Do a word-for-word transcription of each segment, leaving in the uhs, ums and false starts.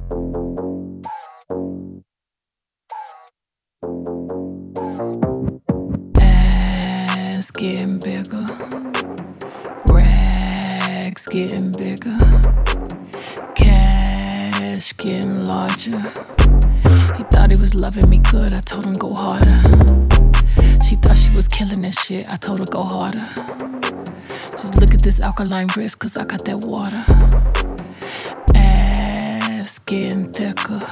Ass getting bigger, rags getting bigger, cash getting larger. He thought he was loving me good, I told him go harder. She thought she was killing that shit, I told her go harder. Just look at this alkaline wrist, cause I got that water. Ass getting thicker,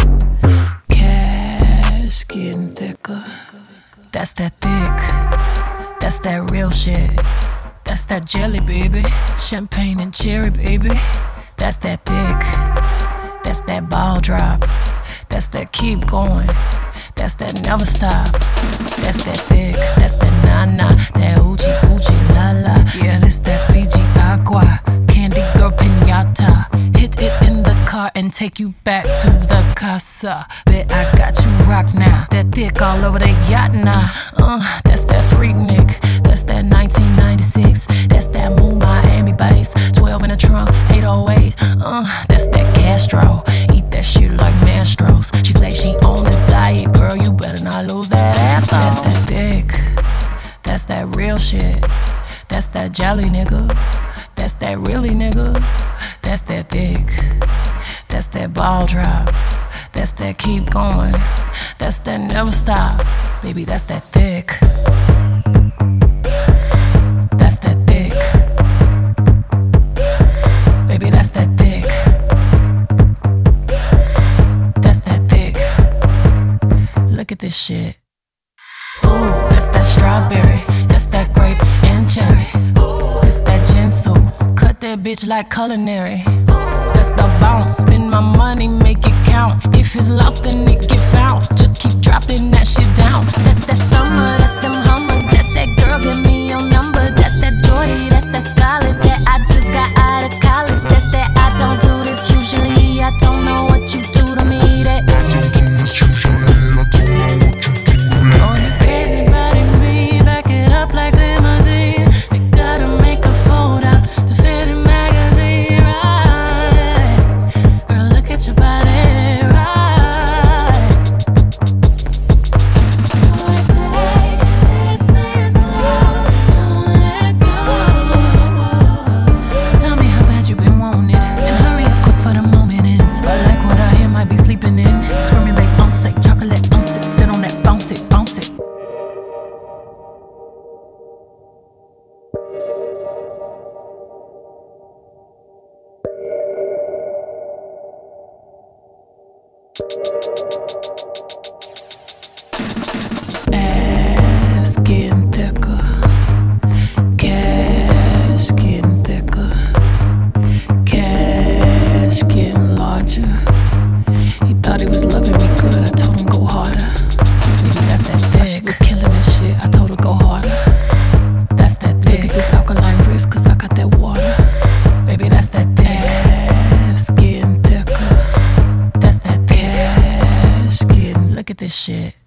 cash getting thicker. That's that thick, that's that real shit. That's that jelly, baby, champagne and cherry, baby. That's that thick, that's that ball drop. That's that keep going, that's that never stop. That's that thick, that's that na-na, that oochie coochie la la. Yeah, this that Fiji agua, candy girl piñata. Hit it in the car and take you back to the casa. Bet I got you rock now, that thick all over the yacht now. Uh, that's that freak Nick, that's that nineteen ninety-six. That's that Moon Miami bass, twelve in the trunk, eight oh eight. Uh, that's that Castro, eat that shit like Mastros. She say she on a diet, girl, you better not lose that ass though. That's that dick, that's that real shit. That's that jelly nigga, that's that really nigga. That's that thick, that's that ball drop. That's that keep going, that's that never stop. Baby, that's that thick. That's that thick. Baby, that's that thick. That's that thick. Look at this shit. Ooh, that's that strawberry. That's that grape and cherry. Ooh, it's that ginseng. Cut that bitch like culinary. That's the bounce. Spend my money, make it count. If it's lost, then it get found. Just keep dropping that shit down. That's that summer, that's them hummers. That's that girl, give me your number. That's that joy, that's that scarlet that I just got out of college. That's that I don't do this usually. I don't know what you do to me. That I don't do this usually. I don't know what you do to me. Oh, you crazy body me, back it up like limousine. They gotta make a fold out to fit in magazine, right? Girl, look at your body, right? Ass getting thicker, cash getting thicker, cash getting larger. He thought he was loving me good, I told him go harder. Maybe that's that thick. She was killing that shit, I told her go harder. That's that thick. Look at this alkaline wrist, cause I got that water. Baby, that's that thick. Ass getting thicker, that's that thick. Cash getting, look at this shit.